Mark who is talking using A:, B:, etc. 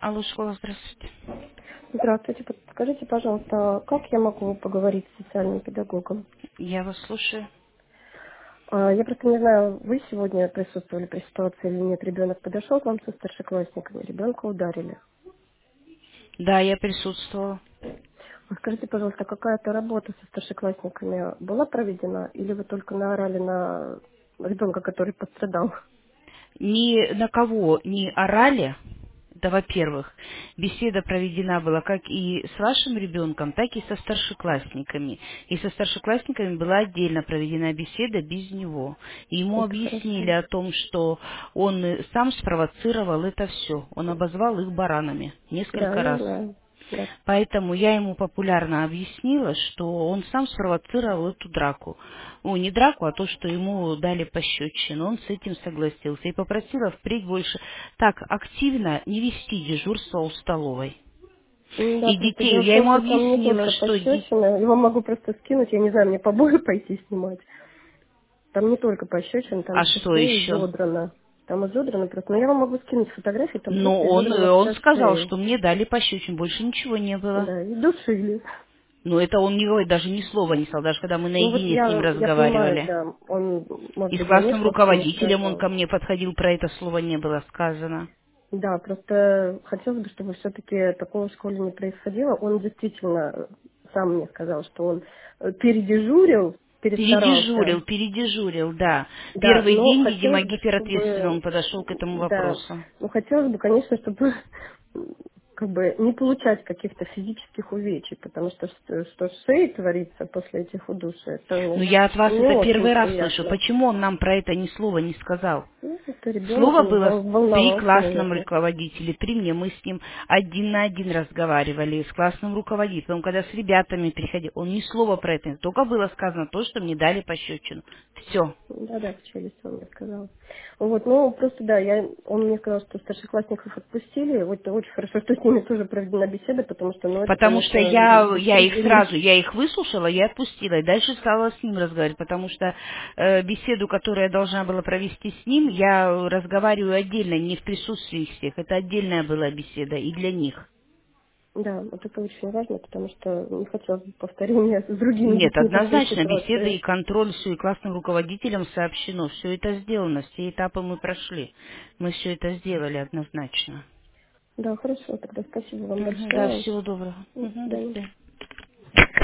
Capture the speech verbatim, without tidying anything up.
A: Алло, школа, здравствуйте.
B: Здравствуйте. Подскажите, пожалуйста, как я могу поговорить с социальным педагогом?
A: Я вас слушаю.
B: А, Я просто не знаю, вы сегодня присутствовали при ситуации или нет. Ребенок подошел к вам со старшеклассниками, ребенка ударили.
A: Да, я присутствовала.
B: А Скажите, пожалуйста, какая-то работа со старшеклассниками была проведена, или вы только наорали на ребенка, который пострадал?
A: Ни на кого не орали, это во-первых. Беседа проведена была как и с вашим ребенком, так и со старшеклассниками. И со старшеклассниками была отдельно проведена беседа без него. И ему
B: Это
A: объяснили
B: хорошо.
A: о том, что он э, сам спровоцировал это все. Он обозвал их баранами
B: Да,
A: несколько
B: я
A: раз.
B: знаю. Да.
A: Поэтому я ему популярно объяснила, что он сам спровоцировал эту драку. Ну, не драку, а то, что ему дали пощечину. Он с этим согласился и попросила впредь больше так активно не вести дежурство у столовой.
B: М, Да,
A: И
B: просто
A: детей,
B: дело в
A: я
B: том,
A: ему
B: что там не
A: объяснила,
B: только
A: что де-
B: пощечина, его могу просто скинуть, я не знаю, мне побои пойти снимать. Там не только пощечин, там
A: а
B: еще
A: что
B: шея
A: еще?
B: изодрана. Там изодрана просто. Но я вам могу скинуть фотографии, там
A: Но
B: просто
A: он,
B: изодрана
A: э, он
B: вся
A: сказал,
B: шея.
A: что мне дали пощечин, больше ничего не было.
B: Да, и душили.
A: Но это он не говорит, даже ни слова не сказал, даже когда мы
B: Ну вот
A: наедине с ним
B: я, я понимаю,
A: разговаривали.
B: да, он, может
A: И с
B: быть,
A: классным
B: замешкался и не
A: руководителем он
B: сказал.
A: ко мне подходил, про это слово не было сказано.
B: Да, просто хотелось бы, чтобы все-таки такого в школе не происходило. Он действительно сам мне сказал, что он э, передежурил, перестарался.
A: Передежурил, передежурил, да.
B: Да,
A: Первый
B: но
A: день, видимо,
B: хотелось бы,
A: гиперответственно
B: чтобы,
A: он подошел к этому
B: да,
A: вопросу.
B: ну хотелось бы, конечно, чтобы м, как бы не получать каких-то физических увечий, потому что что, что с шеей творится после этих удушей, это
A: Но
B: ну,
A: я от вас
B: не
A: это
B: очень
A: первый раз слышу.
B: приятно.
A: Почему он нам про это ни слова не сказал?
B: Ну, это ребенок,
A: Слово
B: он
A: было
B: вол-
A: при
B: волновался,
A: классном
B: наверное.
A: руководителе, при мне. Мы с ним один на один разговаривали, с классным руководителем. Когда с ребятами приходил, он ни слова про это. Только было сказано то, что мне дали пощечину. Все.
B: Да-да, в челюсть он мне сказал. Вот, ну, просто, да, я, он мне сказал, что старшеклассников отпустили. Вот очень хорошо, что с ними тоже проведена беседа, потому что, ну, это,
A: Потому что
B: конечно,
A: я, я их
B: беспредельно.
A: сразу, я их выслушала, я отпустила, и дальше стала с ним разговаривать, потому что э, беседу, которую я должна была провести с ним, я разговариваю отдельно, не в присутствии всех, это отдельная была беседа и для них.
B: Да, вот это очень важно, потому что не хотелось бы повторения с другими
A: Нет,
B: детьми такой
A: однозначно, беседа и
B: ситуации.
A: контроль, все, и классным руководителям сообщено, все это сделано, все этапы мы прошли, мы все это сделали однозначно.
B: Да, хорошо, тогда спасибо вам
A: Мгм, да,
B: большое.
A: всего доброго.
B: До
A: Мгм, до
B: свидания.
A: свидания.